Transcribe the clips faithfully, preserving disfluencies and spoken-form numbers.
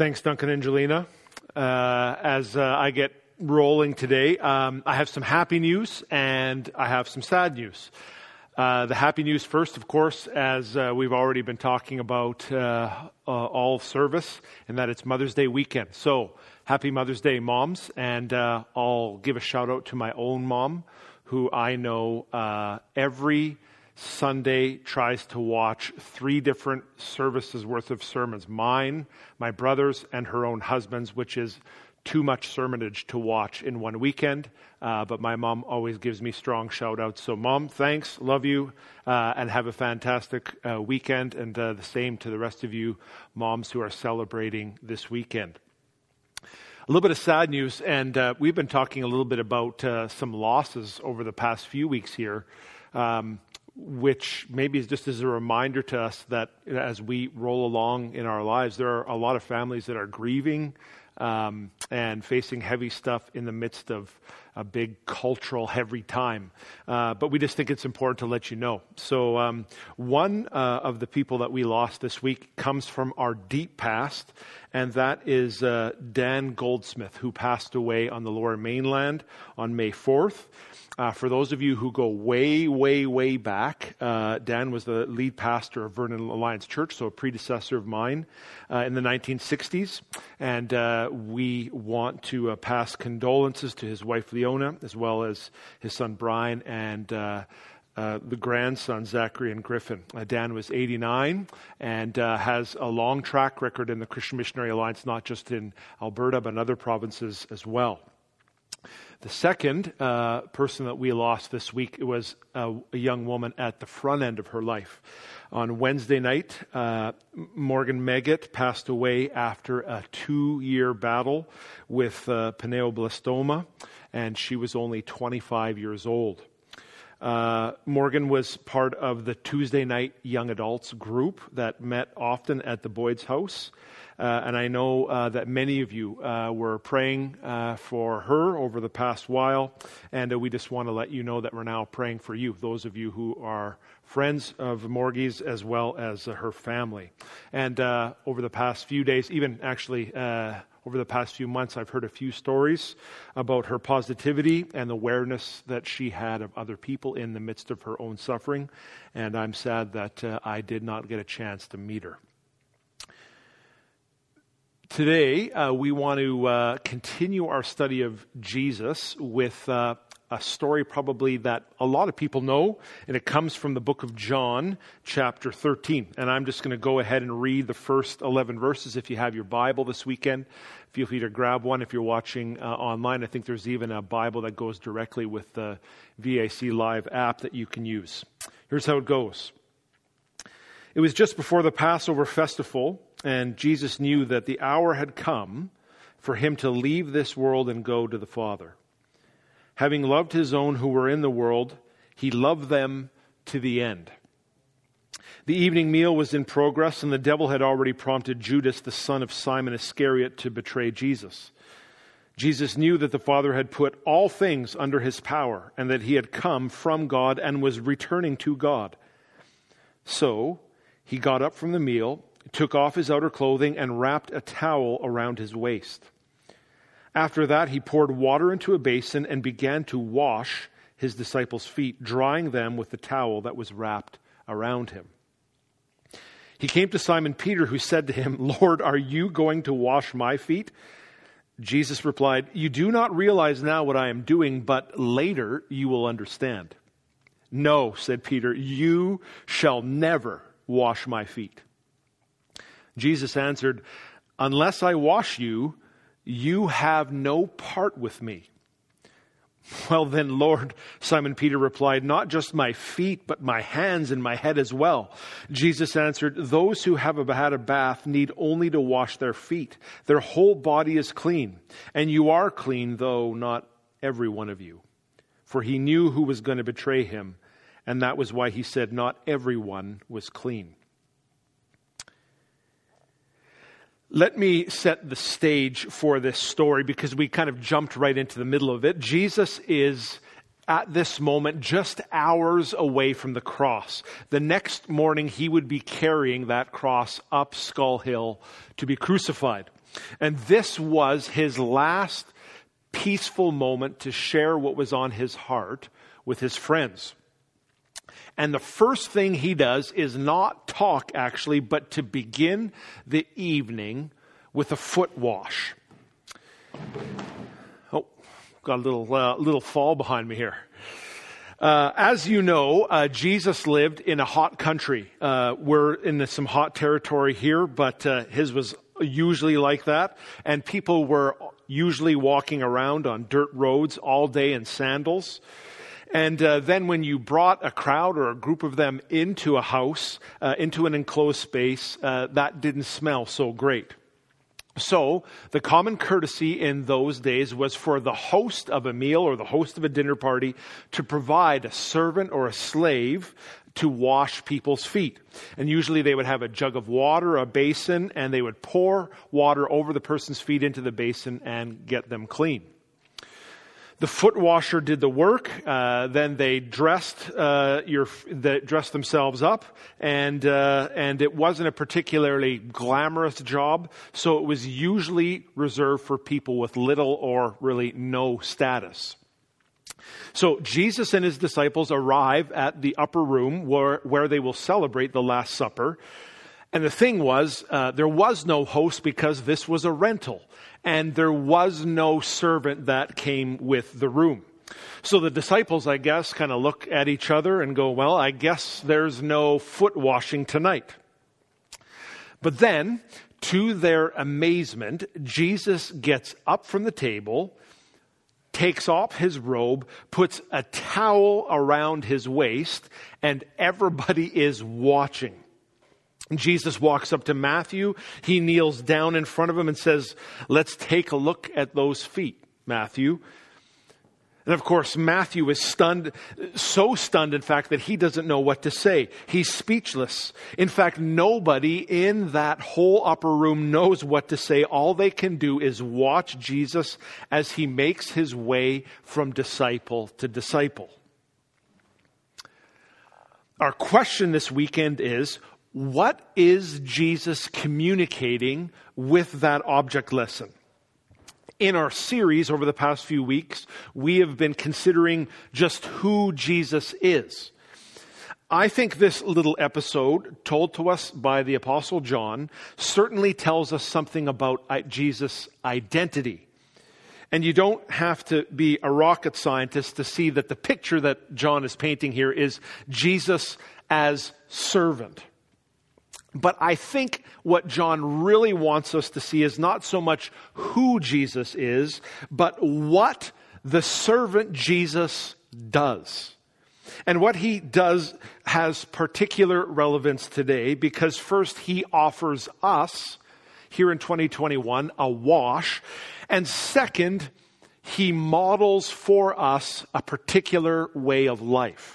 Thanks, Duncan and Angelina. Uh, as uh, I get rolling today, um, I have some happy news and I have some sad news. Uh, the happy news first, of course, as uh, we've already been talking about uh, uh, all service, and that it's Mother's Day weekend. So, happy Mother's Day, moms. And uh, I'll give a shout out to my own mom, who I know uh, every Sunday tries to watch three different services worth of sermons. Mine, my brother's, and her own husband's, which is too much sermonage to watch in one weekend. Uh, but my mom always gives me strong shout outs. So Mom, thanks, love you, uh, and have a fantastic uh, weekend. And uh, the same to the rest of you moms who are celebrating this weekend. A little bit of sad news, and uh, we've been talking a little bit about uh, some losses over the past few weeks here. Um, which maybe is just as a reminder to us that as we roll along in our lives, there are a lot of families that are grieving um, and facing heavy stuff in the midst of a big cultural heavy time. Uh, but we just think it's important to let you know. So um, one uh, of the people that we lost this week comes from our deep past, and that is uh, Dan Goldsmith, who passed away on the Lower Mainland on May fourth. Uh, for those of you who go way, way, way back, uh, Dan was the lead pastor of Vernon Alliance Church, so a predecessor of mine uh, in the nineteen sixties. And uh, we want to uh, pass condolences to his wife, Leona, as well as his son, Brian, and uh, uh, the grandson, Zachary and Griffin. Uh, Dan was eighty-nine and uh, has a long track record in the Christian Missionary Alliance, not just in Alberta, but in other provinces as well. The second uh, person that we lost this week was a, a young woman at the front end of her life. On Wednesday night, uh, Morgan Meggitt passed away after a two-year battle with uh, pineoblastoma, and she was only twenty-five years old. Uh, Morgan was part of the Tuesday night young adults group that met often at the Boyd's house. Uh, and I know uh, that many of you uh, were praying uh, for her over the past while. And uh, we just want to let you know that we're now praying for you, those of you who are friends of Morgie's as well as uh, her family. And uh, over the past few days, even actually uh, over the past few months, I've heard a few stories about her positivity and the awareness that she had of other people in the midst of her own suffering. And I'm sad that uh, I did not get a chance to meet her. Today, uh, we want to uh, continue our study of Jesus with uh, a story probably that a lot of people know, and it comes from the book of John, chapter thirteen. And I'm just going to go ahead and read the first eleven verses. If you have your Bible this weekend, feel free to grab one. If you're watching uh, online, I think there's even a Bible that goes directly with the V A C Live app that you can use. Here's how it goes. It was just before the Passover festival, and Jesus knew that the hour had come for him to leave this world and go to the Father. Having loved his own who were in the world, he loved them to the end. The evening meal was in progress, and the devil had already prompted Judas, the son of Simon Iscariot, to betray Jesus. Jesus knew that the Father had put all things under his power, and that he had come from God and was returning to God. So he got up from the meal, took off his outer clothing, and wrapped a towel around his waist. After that, he poured water into a basin and began to wash his disciples' feet, drying them with the towel that was wrapped around him. He came to Simon Peter, who said to him, "Lord, are you going to wash my feet?" Jesus replied, "You do not realize now what I am doing, but later you will understand." "No," said Peter, "you shall never wash my feet." Jesus answered, "Unless I wash you, you have no part with me." "Well then, Lord," Simon Peter replied, "not just my feet, but my hands and my head as well." Jesus answered, "Those who have had a bath need only to wash their feet. Their whole body is clean. And you are clean, though not every one of you." For he knew who was going to betray him, and that was why he said not everyone was clean. Let me set the stage for this story because we kind of jumped right into the middle of it. Jesus is at this moment just hours away from the cross. The next morning, he would be carrying that cross up Skull Hill to be crucified. And this was his last peaceful moment to share what was on his heart with his friends. And the first thing he does is not talk, actually, but to begin the evening with a foot wash. Oh, got a little uh, little fall behind me here. Uh, as you know, uh, Jesus lived in a hot country. Uh, we're in some hot territory here, but uh, his was usually like that. And people were usually walking around on dirt roads all day in sandals. And uh, then when you brought a crowd or a group of them into a house, uh, into an enclosed space, uh, that didn't smell so great. So the common courtesy in those days was for the host of a meal or the host of a dinner party to provide a servant or a slave to wash people's feet. And usually they would have a jug of water, a basin, and they would pour water over the person's feet into the basin and get them clean. The foot washer did the work. Uh, then they dressed uh, your the, dressed themselves up, and uh, and it wasn't a particularly glamorous job. So it was usually reserved for people with little or really no status. So Jesus and his disciples arrive at the upper room where where they will celebrate the Last Supper. And the thing was, uh, there was no host because this was a rental. And there was no servant that came with the room. So the disciples, I guess, kind of look at each other and go, well, I guess there's no foot washing tonight. But then, to their amazement, Jesus gets up from the table, takes off his robe, puts a towel around his waist, and everybody is watching. Jesus walks up to Matthew. He kneels down in front of him and says, let's take a look at those feet, Matthew. And of course, Matthew is stunned, so stunned, in fact, that he doesn't know what to say. He's speechless. In fact, nobody in that whole upper room knows what to say. All they can do is watch Jesus as he makes his way from disciple to disciple. Our question this weekend is, what is Jesus communicating with that object lesson? In our series over the past few weeks, we have been considering just who Jesus is. I think this little episode, told to us by the Apostle John, certainly tells us something about Jesus' identity. And you don't have to be a rocket scientist to see that the picture that John is painting here is Jesus as servant. But I think what John really wants us to see is not so much who Jesus is, but what the servant Jesus does. And what he does has particular relevance today because first he offers us, here in twenty twenty-one, a wash. And second, he models for us a particular way of life.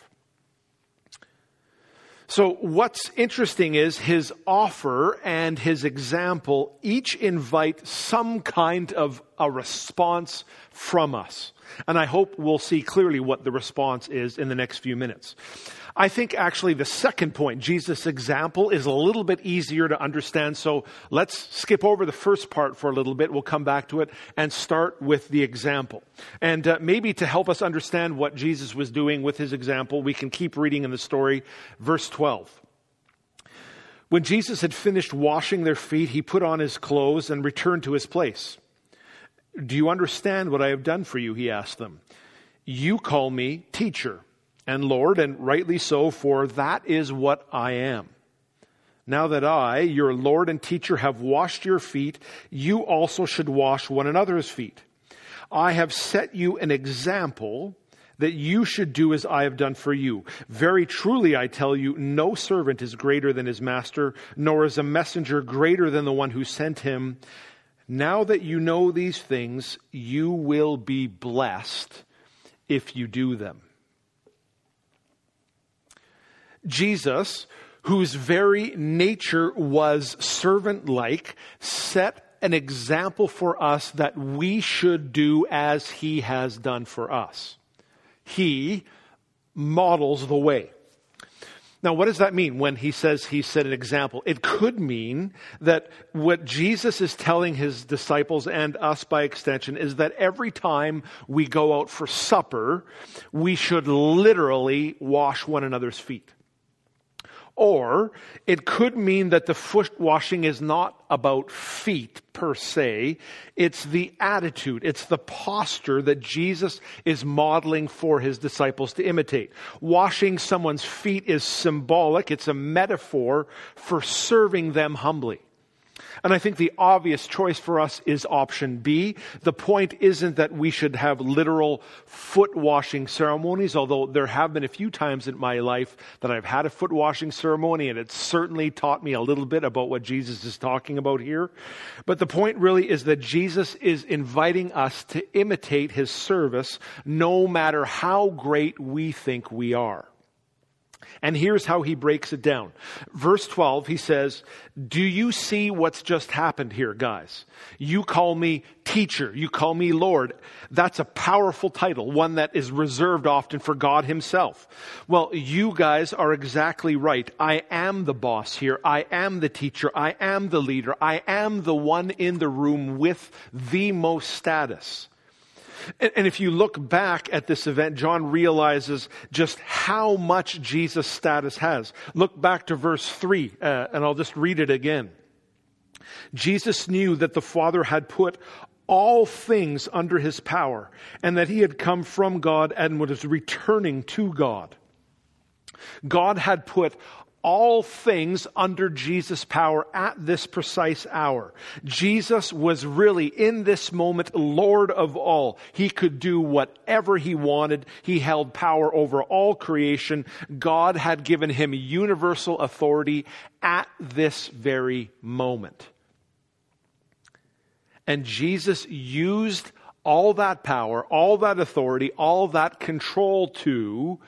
So what's interesting is his offer and his example each invite some kind of a response from us. And I hope we'll see clearly what the response is in the next few minutes. I think actually the second point, Jesus' example, is a little bit easier to understand. So let's skip over the first part for a little bit. We'll come back to it and start with the example. And uh, maybe to help us understand what Jesus was doing with his example, we can keep reading in the story, verse twelve. When Jesus had finished washing their feet, he put on his clothes and returned to his place. Do you understand what I have done for you? He asked them. You call me teacher and Lord, and rightly so, for that is what I am. Now that I, your Lord and teacher, have washed your feet, you also should wash one another's feet. I have set you an example that you should do as I have done for you. Very truly, I tell you, no servant is greater than his master, nor is a messenger greater than the one who sent him. Now that you know these things, you will be blessed if you do them. Jesus, whose very nature was servant-like, set an example for us that we should do as he has done for us. He models the way. Now, what does that mean when he says he set an example? It could mean that what Jesus is telling his disciples and us by extension is that every time we go out for supper, we should literally wash one another's feet. Or it could mean that the foot washing is not about feet per se. It's the attitude. It's the posture that Jesus is modeling for his disciples to imitate. Washing someone's feet is symbolic. It's a metaphor for serving them humbly. And I think the obvious choice for us is option B. The point isn't that we should have literal foot washing ceremonies, although there have been a few times in my life that I've had a foot washing ceremony, and it certainly taught me a little bit about what Jesus is talking about here. But the point really is that Jesus is inviting us to imitate his service no matter how great we think we are. And here's how he breaks it down. Verse twelve, he says, do you see what's just happened here, guys? You call me teacher. You call me Lord. That's a powerful title, one that is reserved often for God himself. Well, you guys are exactly right. I am the boss here. I am the teacher. I am the leader. I am the one in the room with the most status. And if you look back at this event, John realizes just how much Jesus' status has. Look back to verse three, uh, and I'll just read it again. Jesus knew that the Father had put all things under his power, and that he had come from God and was returning to God. God had put all things under Jesus' power at this precise hour. Jesus was really, in this moment, Lord of all. He could do whatever he wanted. He held power over all creation. God had given him universal authority at this very moment. And Jesus used all that power, all that authority, all that control to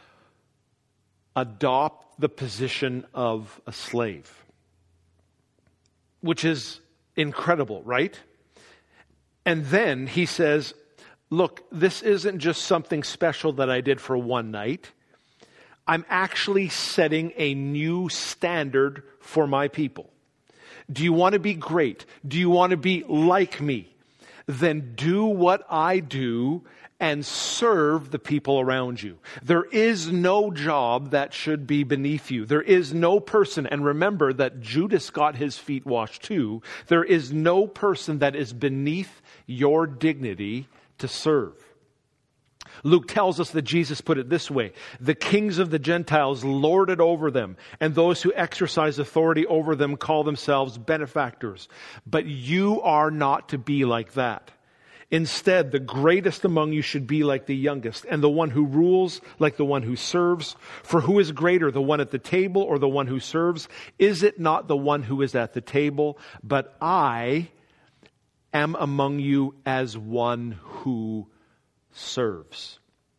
adopt the position of a slave, which is incredible, right? And then he says, look, this isn't just something special that I did for one night. I'm actually setting a new standard for my people. Do you want to be great? Do you want to be like me? Then do what I do and serve the people around you. There is no job that should be beneath you. There is no person, and remember that Judas got his feet washed too. There is no person that is beneath your dignity to serve. Luke tells us that Jesus put it this way: the kings of the Gentiles lord it over them, and those who exercise authority over them call themselves benefactors. But you are not to be like that. Instead, the greatest among you should be like the youngest, and the one who rules like the one who serves. For who is greater, the one at the table or the one who serves? Is it not the one who is at the table? But I am among you as one who serves.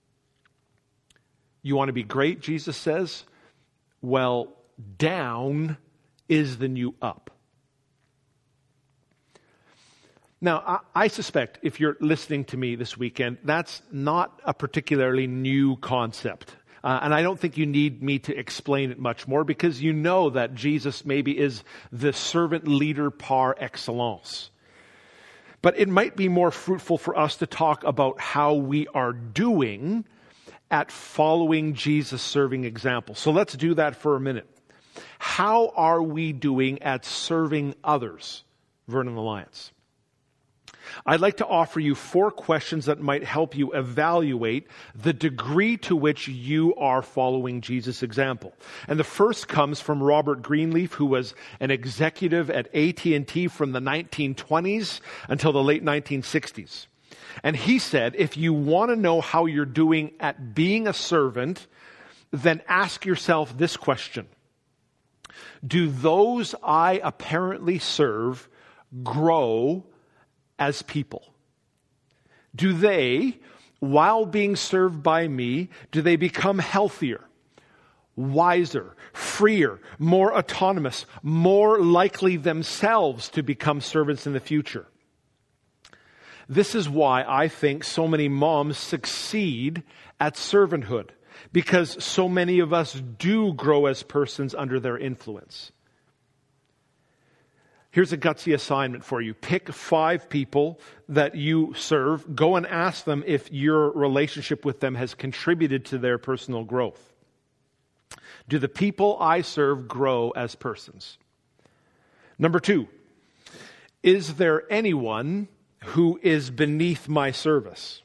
You want to be great, Jesus says? Well, down is the new up. Now, I suspect if you're listening to me this weekend, that's not a particularly new concept. Uh, and I don't think you need me to explain it much more, because you know that Jesus maybe is the servant leader par excellence. But it might be more fruitful for us to talk about how we are doing at following Jesus' serving example. So let's do that for a minute. How are we doing at serving others, Vernon Alliance? I'd like to offer you four questions that might help you evaluate the degree to which you are following Jesus' example. And the first comes from Robert Greenleaf, who was an executive at A T and T from the nineteen twenties until the late nineteen sixties. And he said, if you want to know how you're doing at being a servant, then ask yourself this question: do those I apparently serve grow as people? Do they, while being served by me, do they become healthier, wiser, freer, more autonomous, more likely themselves to become servants in the future? This is why I think so many moms succeed at servanthood, because so many of us do grow as persons under their influence. Here's a gutsy assignment for you. Pick five people that you serve. Go and ask them if your relationship with them has contributed to their personal growth. Do the people I serve grow as persons? Number two, is there anyone who is beneath my service?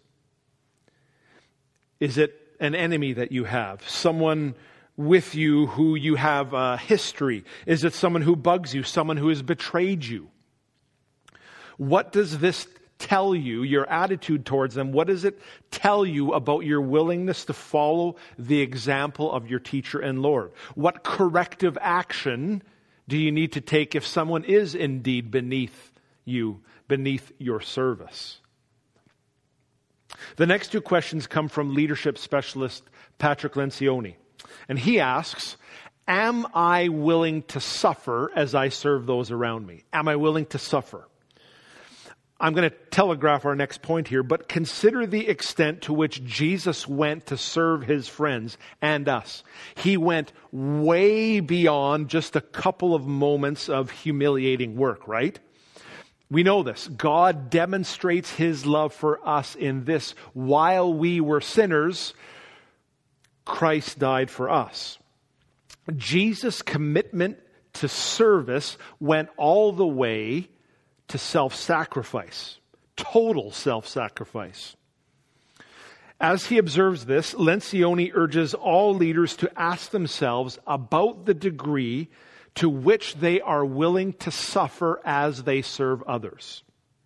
Is it an enemy that you have? Someone with you who you have a history? Is it someone who bugs you? Someone who has betrayed you? What does this tell you, your attitude towards them? What does it tell you about your willingness to follow the example of your teacher and Lord? What corrective action do you need to take if someone is indeed beneath you, beneath your service? The next two questions come from leadership specialist Patrick Lencioni. And he asks, am I willing to suffer as I serve those around me? Am I willing to suffer? I'm going to telegraph our next point here, but consider the extent to which Jesus went to serve his friends and us. He went way beyond just a couple of moments of humiliating work, right? We know this. God demonstrates his love for us in this: while we were sinners, Christ died for us. Jesus' commitment to service went all the way to self-sacrifice, total self-sacrifice. As he observes this, Lencioni urges all leaders to ask themselves about the degree to which they are willing to suffer as they serve others.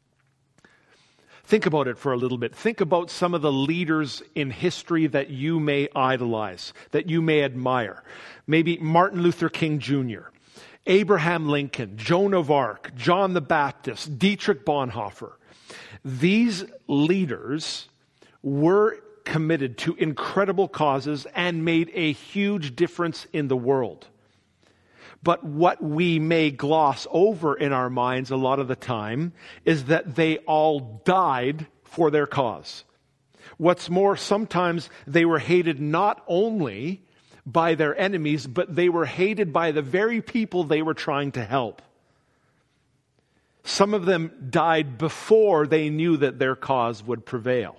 Think about it for a little bit. Think about some of the leaders in history that you may idolize, that you may admire. Maybe Martin Luther King Junior, Abraham Lincoln, Joan of Arc, John the Baptist, Dietrich Bonhoeffer. These leaders were committed to incredible causes and made a huge difference in the world. But what we may gloss over in our minds a lot of the time is that they all died for their cause. What's more, sometimes they were hated not only by their enemies, but they were hated by the very people they were trying to help. Some of them died before they knew that their cause would prevail.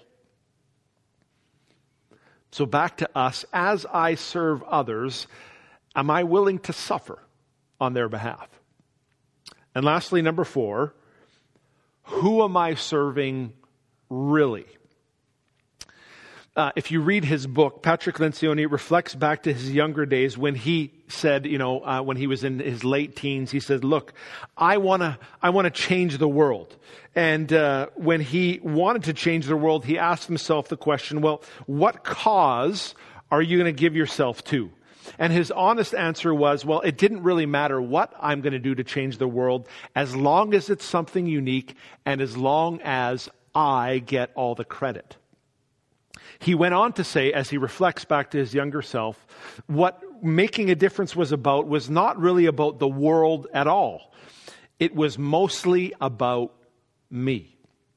So back to us, as I serve others, am I willing to suffer on their behalf? And lastly, number four, who am I serving really? Uh, if you read his book, Patrick Lencioni reflects back to his younger days when he said, you know, uh, when he was in his late teens, he said, look, I want to I want to change the world. And uh, when he wanted to change the world, he asked himself the question, well, what cause are you going to give yourself to? And his honest answer was, well, it didn't really matter what I'm going to do to change the world, as long as it's something unique and as long as I get all the credit. He went on to say, as he reflects back to his younger self, what making a difference was about was not really about the world at all. It was mostly about me.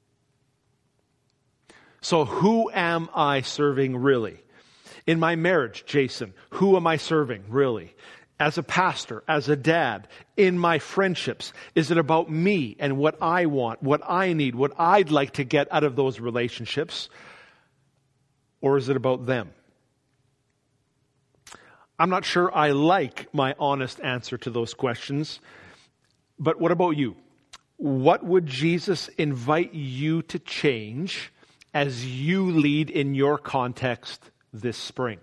So who am I serving really? In my marriage, Jason, who am I serving really? As a pastor, as a dad, in my friendships, is it about me and what I want, what I need, what I'd like to get out of those relationships? Or is it about them? I'm not sure I like my honest answer to those questions, but what about you? What would Jesus invite you to change as you lead in your context this spring?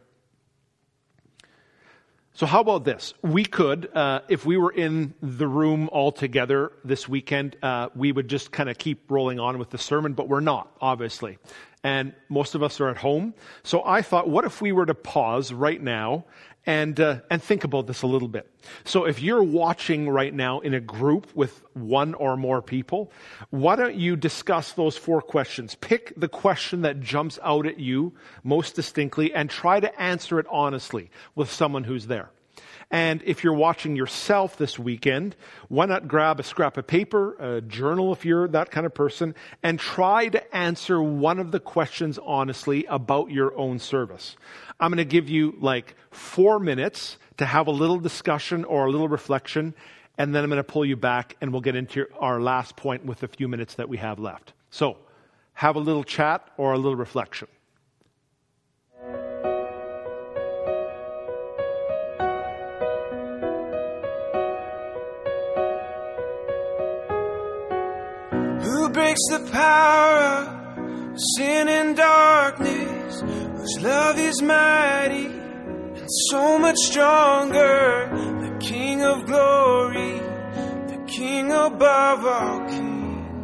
So how about this? We could, uh, if we were in the room all together this weekend, uh, we would just kind of keep rolling on with the sermon, but we're not, obviously. And most of us are at home. So I thought, what if we were to pause right now and uh, and think about this a little bit? So if you're watching right now in a group with one or more people, why don't you discuss those four questions? Pick the question that jumps out at you most distinctly and try to answer it honestly with someone who's there. And if you're watching yourself this weekend, why not grab a scrap of paper, a journal if you're that kind of person, and try to answer one of the questions honestly about your own service. I'm going to give you like four minutes to have a little discussion or a little reflection, and then I'm going to pull you back and we'll get into our last point with the few minutes that we have left. So, have a little chat or a little reflection. Who breaks the power of sin and darkness, whose love is mighty and so much stronger, the King of glory, the King above all kings.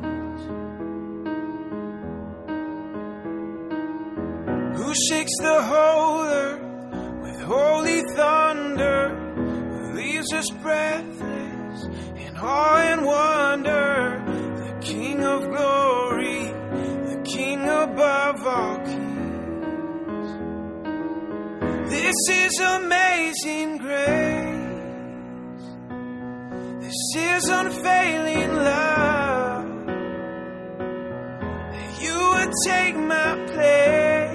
Who shakes the whole earth with holy thunder, who leaves us breathless in awe and wonder, the King of glory, the King above all kings. This is amazing grace. This is unfailing love, that you would take my place,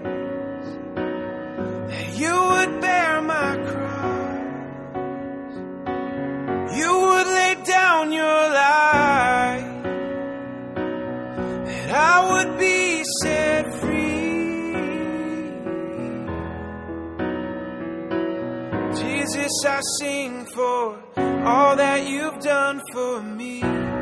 that you would bear my cross, you would lay down your life, that I would be set free. Jesus, I sing for all that you've done for me.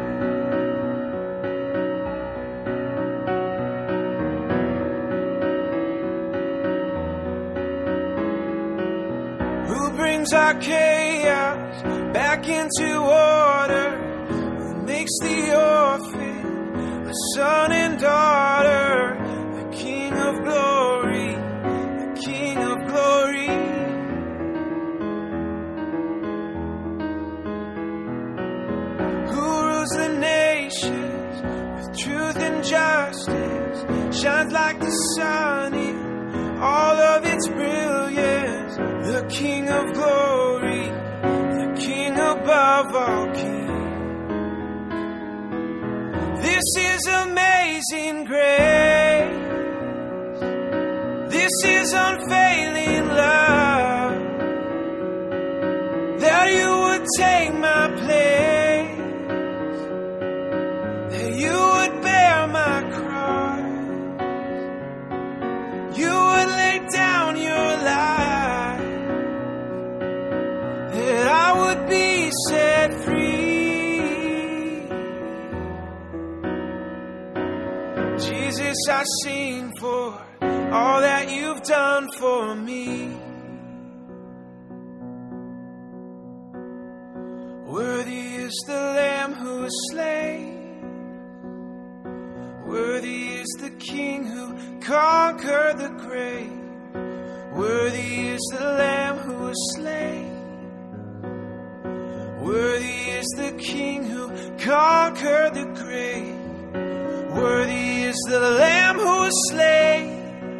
Who brings our chaos back into order, who makes the orphan a son and daughter, the King of glory, the King of glory. Who rules the nations with truth and justice, shines like the sun in all of its brilliance, the King of glory, the King above all kings. This is amazing grace. This is unfailing love, that you would take my place, that you would bear my cross, you would lay down your life, that I would be set free. Jesus, I sing for all that you've done for me. Worthy is the Lamb who was slain, worthy is the King who conquered the grave, worthy is the Lamb who was slain, worthy is the King who conquered the grave, worthy is the Lamb who was slain,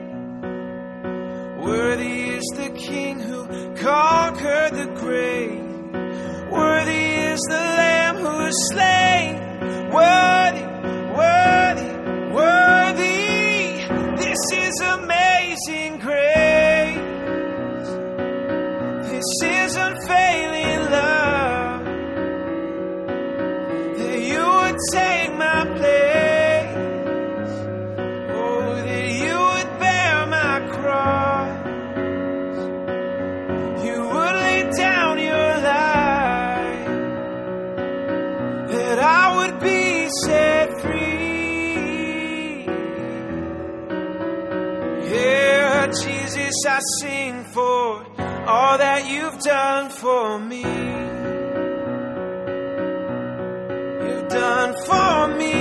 worthy is the King who conquered the grave, worthy is the Lamb who was slain, worthy, worthy, worthy. This is amazing grace. This is unfailing love, that you would take my place, oh, that you would bear my cross, you would lay down your life, that I would be set free. Yeah, Jesus, I sing for all that you've done for me. You've done for me.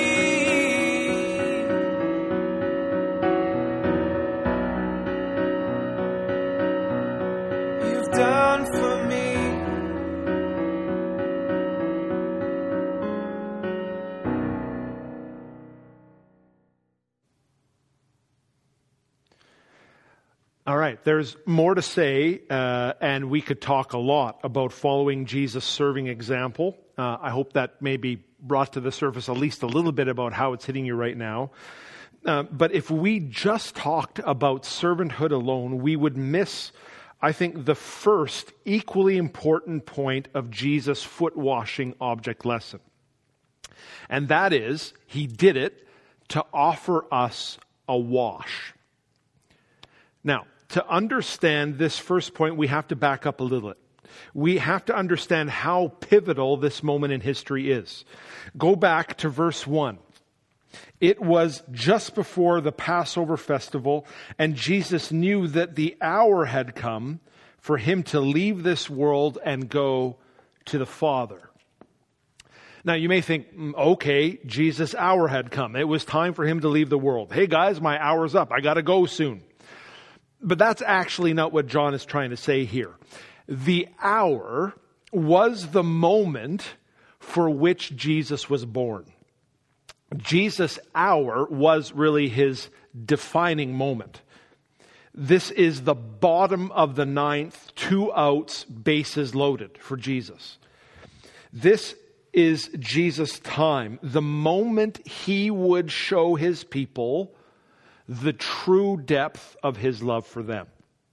You've done for me. All right, there's more to say, uh, and we could talk a lot about following Jesus' serving example. Uh, I hope that maybe brought to the surface at least a little bit about how it's hitting you right now. Uh, but if we just talked about servanthood alone, we would miss, I think, the first equally important point of Jesus' foot-washing object lesson. And that is, he did it to offer us a wash. Now, to understand this first point, we have to back up a little bit. We have to understand how pivotal this moment in history is. Go back to verse one. It was just before the Passover festival, and Jesus knew that the hour had come for him to leave this world and go to the Father. Now, you may think, okay, Jesus' hour had come. It was time for him to leave the world. Hey, guys, my hour's up. I got to go soon. But that's actually not what John is trying to say here. The hour was the moment for which Jesus was born. Jesus' hour was really his defining moment. This is the bottom of the ninth, two outs, bases loaded for Jesus. This is Jesus' time, the moment he would show his people the true depth of his love for them.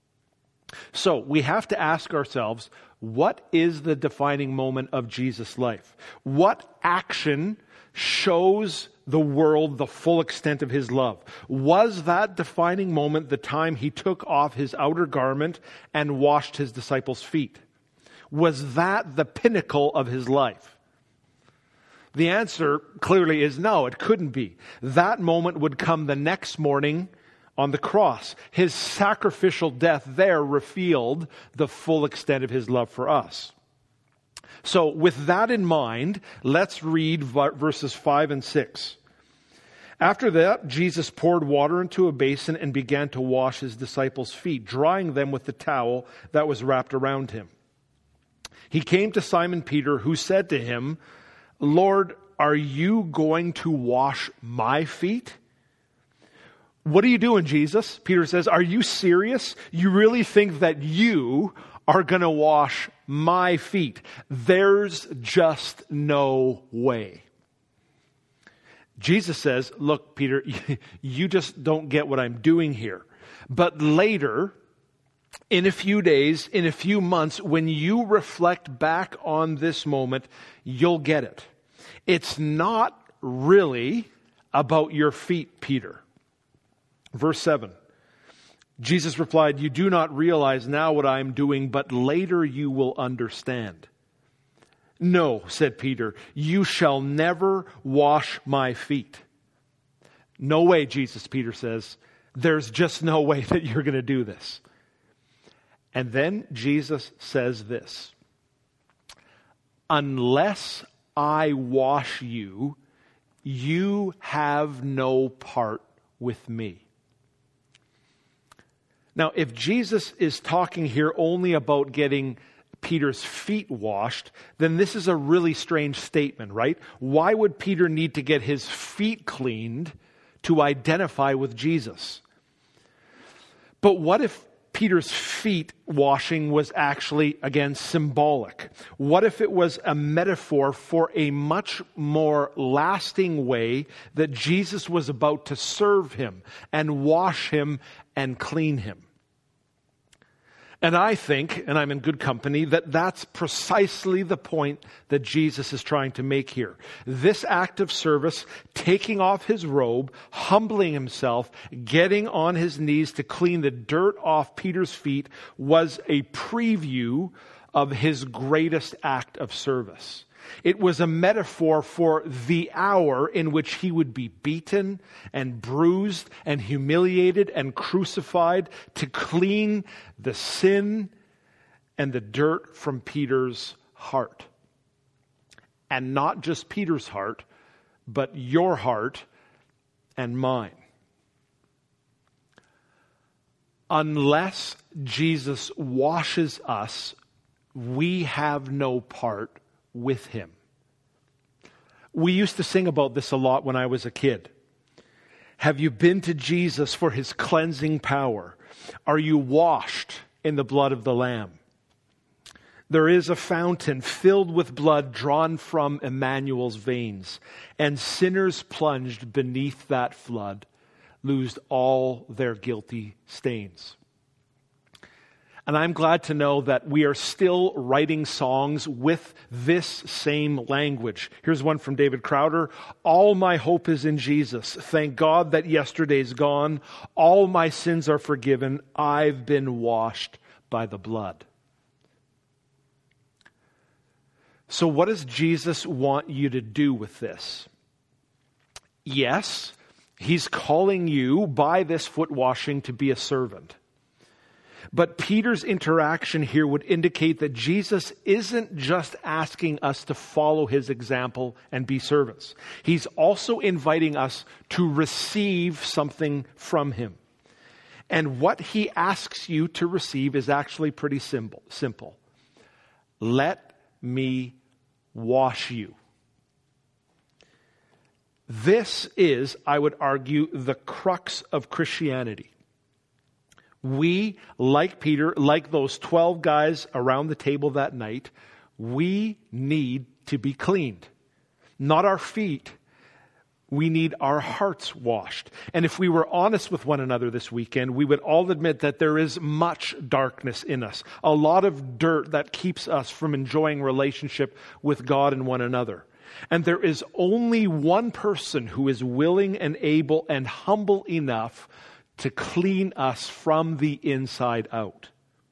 So we have to ask ourselves, what is the defining moment of Jesus' life? What action shows the world the full extent of his love? Was that defining moment the time he took off his outer garment and washed his disciples' feet? Was that the pinnacle of his life? The answer clearly is no, it couldn't be. That moment would come the next morning on the cross. His sacrificial death there revealed the full extent of his love for us. So with that in mind, let's read verses five and six. After that, Jesus poured water into a basin and began to wash his disciples' feet, drying them with the towel that was wrapped around him. He came to Simon Peter, who said to him, Lord, are you going to wash my feet? What are you doing, Jesus? Peter says, are you serious? You really think that you are going to wash my feet? There's just no way. Jesus says, look, Peter, you just don't get what I'm doing here. But later, in a few days, in a few months, when you reflect back on this moment, you'll get it. It's not really about your feet, Peter. Verse seven. Jesus replied, you do not realize now what I am doing, but later you will understand. No, said Peter, you shall never wash my feet. No way, Jesus, Peter says. There's just no way that you're going to do this. And then Jesus says this, unless I wash you, you have no part with me. Now, if Jesus is talking here only about getting Peter's feet washed, then this is a really strange statement, right? Why would Peter need to get his feet cleaned to identify with Jesus? But what if Peter's feet washing was actually, again, symbolic? What if it was a metaphor for a much more lasting way that Jesus was about to serve him and wash him and clean him? And I think, and I'm in good company, that that's precisely the point that Jesus is trying to make here. This act of service, taking off his robe, humbling himself, getting on his knees to clean the dirt off Peter's feet, was a preview of his greatest act of service. It was a metaphor for the hour in which he would be beaten and bruised and humiliated and crucified to clean the sin and the dirt from Peter's heart. And not just Peter's heart, but your heart and mine. Unless Jesus washes us, we have no part with him. We used to sing about this a lot when I was a kid. Have you been to Jesus for his cleansing power? Are you washed in the blood of the Lamb? There is a fountain filled with blood drawn from Emmanuel's veins, and sinners plunged beneath that flood lose all their guilty stains. And I'm glad to know that we are still writing songs with this same language. Here's one from David Crowder. All my hope is in Jesus. Thank God that yesterday's gone. All my sins are forgiven. I've been washed by the blood. So what does Jesus want you to do with this? Yes, he's calling you by this foot washing to be a servant. But Peter's interaction here would indicate that Jesus isn't just asking us to follow his example and be servants. He's also inviting us to receive something from him. And what he asks you to receive is actually pretty simple. Simple. Let me wash you. This is, I would argue, the crux of Christianity. We, like Peter, like those twelve guys around the table that night, we need to be cleaned. Not our feet. We need our hearts washed. And if we were honest with one another this weekend, we would all admit that there is much darkness in us. A lot of dirt that keeps us from enjoying relationship with God and one another. And there is only one person who is willing and able and humble enough to clean us from the inside out.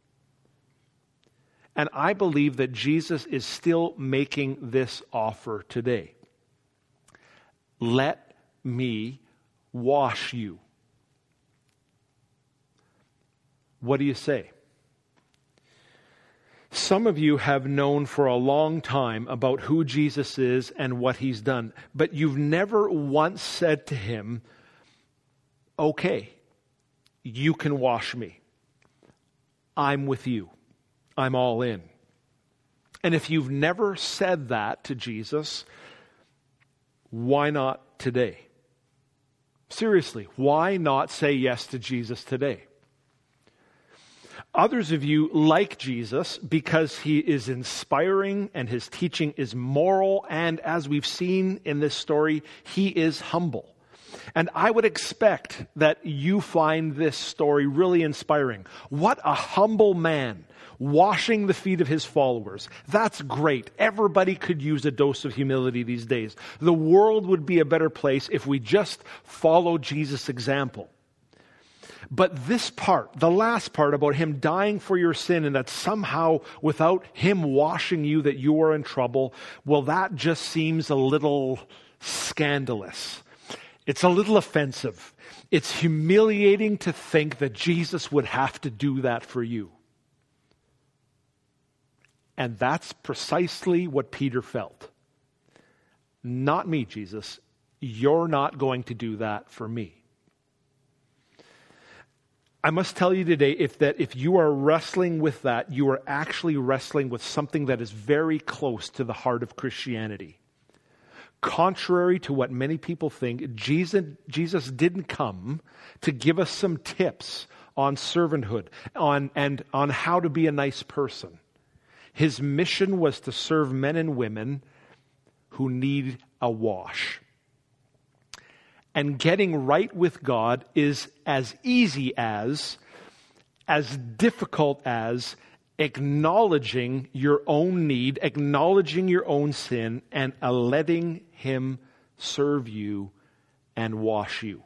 And I believe that Jesus is still making this offer today. Let me wash you. What do you say? Some of you have known for a long time about who Jesus is and what he's done, but you've never once said to him, okay, you can wash me. I'm with you. I'm all in. And if you've never said that to Jesus, why not today? Seriously, why not say yes to Jesus today? Others of you like Jesus because he is inspiring and his teaching is moral, and as we've seen in this story, he is humble. And I would expect that you find this story really inspiring. What a humble man, washing the feet of his followers. That's great. Everybody could use a dose of humility these days. The world would be a better place if we just followed Jesus' example. But this part, the last part about him dying for your sin and that somehow without him washing you that you are in trouble, well, that just seems a little scandalous. It's a little offensive. It's humiliating to think that Jesus would have to do that for you. And that's precisely what Peter felt. Not me, Jesus. You're not going to do that for me. I must tell you today, if that if you are wrestling with that, you are actually wrestling with something that is very close to the heart of Christianity. Contrary to what many people think, Jesus, Jesus didn't come to give us some tips on servanthood, on and on how to be a nice person. His mission was to serve men and women who need a wash. And getting right with God is as easy as, as difficult as acknowledging your own need, acknowledging your own sin, and uh, letting him serve you and wash you.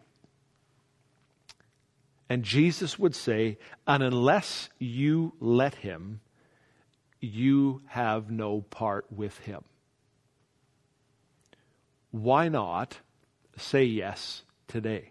And Jesus would say, and unless you let him, you have no part with him. Why not say yes today?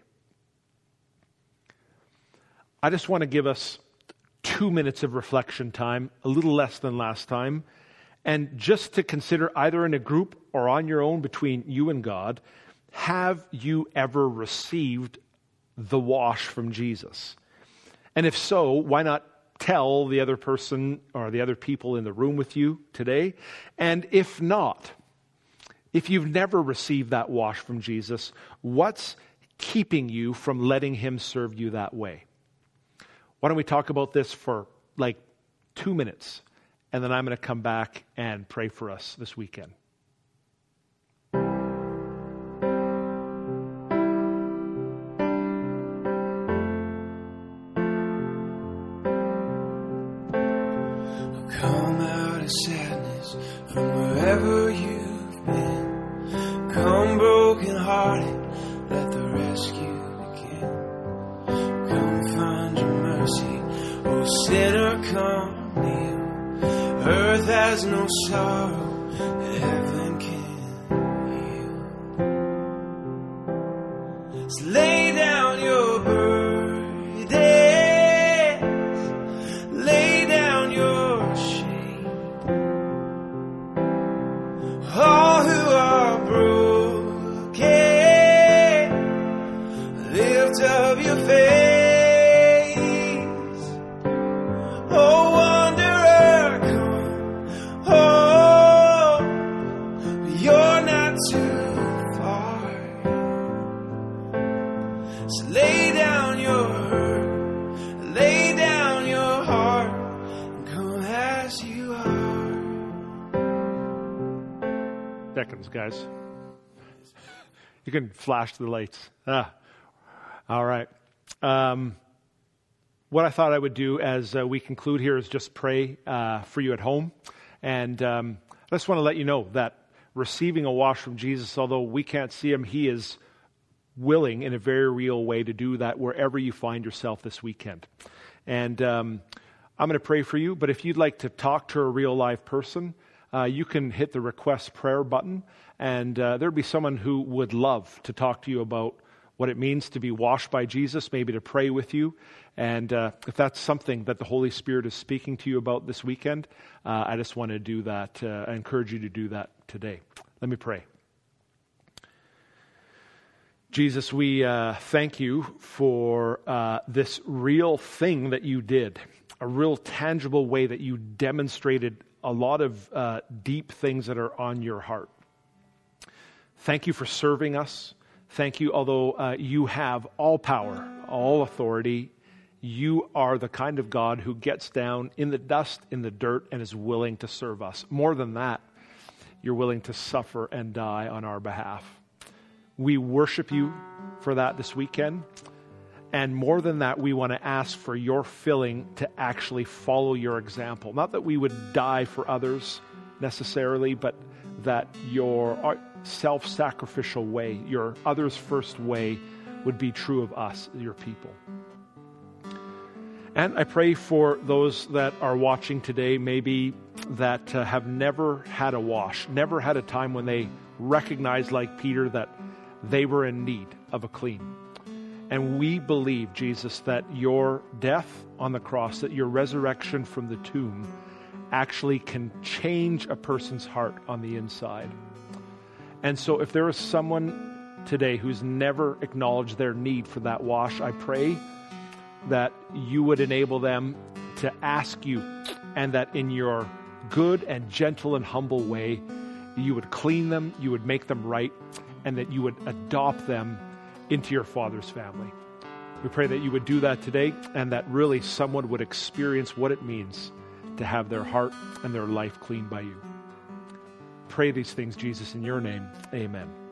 I just want to give us two minutes of reflection time, a little less than last time, and just to consider either in a group or on your own between you and God, have you ever received the wash from Jesus? And if so, why not tell the other person or the other people in the room with you today? And if not, if you've never received that wash from Jesus, what's keeping you from letting him serve you that way? Why Why don't we talk about this for like two minutes, and then I'm going to come back and pray for us this weekend. Come out of sadness from wherever you've been. Come broken hearted, let the rescue begin. Come find your mercy, oh sinner, come kneel. Earth has no sorrow that heaven can heal. So lay down your burdens, lay down your shame. All who are broken, lift up your face. Oh, wanderer, come home. You're not too far. So lay down your hurt, lay down your heart, and come as you are. Seconds, guys. You can flash the lights. Ah, all right. Um, what I thought I would do as uh, we conclude here is just pray uh, for you at home. And um, I just want to let you know that receiving a wash from Jesus, although we can't see him, he is willing in a very real way to do that wherever you find yourself this weekend. And um, I'm going to pray for you, but if you'd like to talk to a real live person, uh, you can hit the request prayer button, and uh, there'd be someone who would love to talk to you about what it means to be washed by Jesus, maybe to pray with you. And uh, if that's something that the Holy Spirit is speaking to you about this weekend, uh, I just want to do that. Uh, I encourage you to do that today. Let me pray. Jesus, we uh, thank you for uh, this real thing that you did, a real tangible way that you demonstrated a lot of uh, deep things that are on your heart. Thank you for serving us. Thank you, although uh, you have all power, all authority, you are the kind of God who gets down in the dust, in the dirt, and is willing to serve us. More than that, you're willing to suffer and die on our behalf. We worship you for that this weekend. And more than that, we want to ask for your filling to actually follow your example. Not that we would die for others necessarily, but that your self-sacrificial way, your others first way, would be true of us, your people. And I pray for those that are watching today, maybe that uh, have never had a wash, never had a time when they recognized, like Peter, that they were in need of a clean. And we believe, Jesus, that your death on the cross, that your resurrection from the tomb actually can change a person's heart on the inside. And so if there is someone today who's never acknowledged their need for that wash, I pray that you would enable them to ask you, and that in your good and gentle and humble way, you would clean them, you would make them right, and that you would adopt them into your Father's family. We pray that you would do that today, and that really someone would experience what it means to have their heart and their life cleaned by you. Pray these things, Jesus, in your name. Amen.